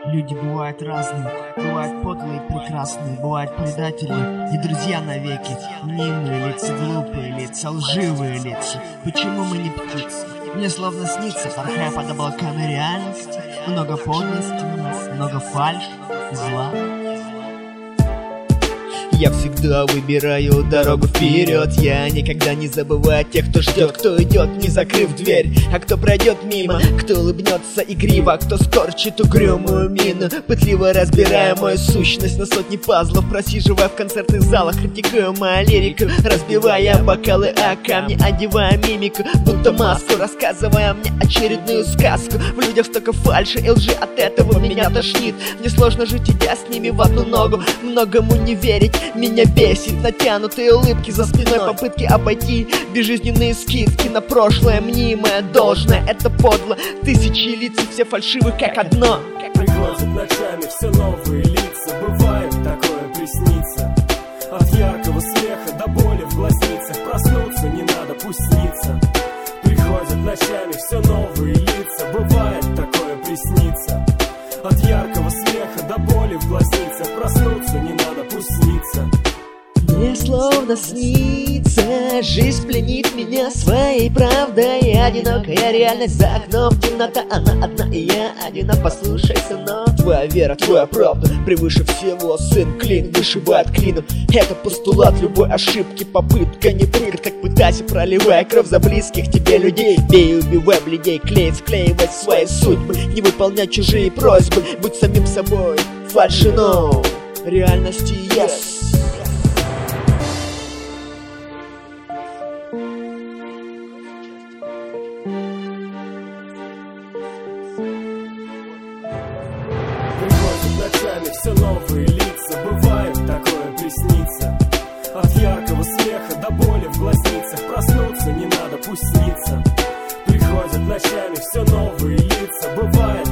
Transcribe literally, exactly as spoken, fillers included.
Люди бывают разные, бывают подлые и прекрасные, бывают предатели и друзья навеки. Мнимые лица, глупые лица, лживые лица. Почему мы не птицы? Мне словно снится, порхая под облаками реальности. Много подлости у нас, много фальши и зла. Я всегда выбираю дорогу вперед. Я никогда не забываю тех, кто ждет, кто идет, не закрыв дверь, а кто пройдет мимо, кто улыбнется игриво, кто скорчит угрюмую мину. Пытливо разбирая мою сущность на сотни пазлов, просиживая в концертных залах, критикую мою лирику, разбивая бокалы о камни, одевая мимику, будто маску, рассказывая мне очередную сказку. В людях столько фальши и лжи, от этого меня тошнит. Мне сложно жить, идя с ними в одну ногу, многому не верить. Меня бесит натянутые улыбки за спиной, попытки обойти безжизненные скидки на прошлое, мнимое, должное. Это подло, тысячи лиц, все фальшивы как одно. Приходят ночами все новые лица, бывает такое приснится. От яркого смеха до боли в глазницах, проснуться не надо, пусть снится. Приходят ночами все новые лица, бывает такое приснится. От яркого смеха до боли в глазницах, проснуться не надо, пусть снится. Мне словно снится, жизнь пленит меня своей правдой. Одинокая реальность за окном, темнота, она одна, и я одинок, послушай, сынок. Твоя вера, твоя правда превыше всего, сын, клин вышибает клином. Это постулат любой ошибки, попытка не прыгать, как пытайся, проливая кровь за близких тебе людей. Бей, убивай, бледей, клей, склеивай свои судьбы, не выполняй чужие просьбы, будь самим собой, фальши, no, реальности, yes. Ночами все новые лица, бывает такое приснится. От яркого смеха до боли в глазницах, проснуться не надо, пусть снится. Приходят ночами все новые лица, бывает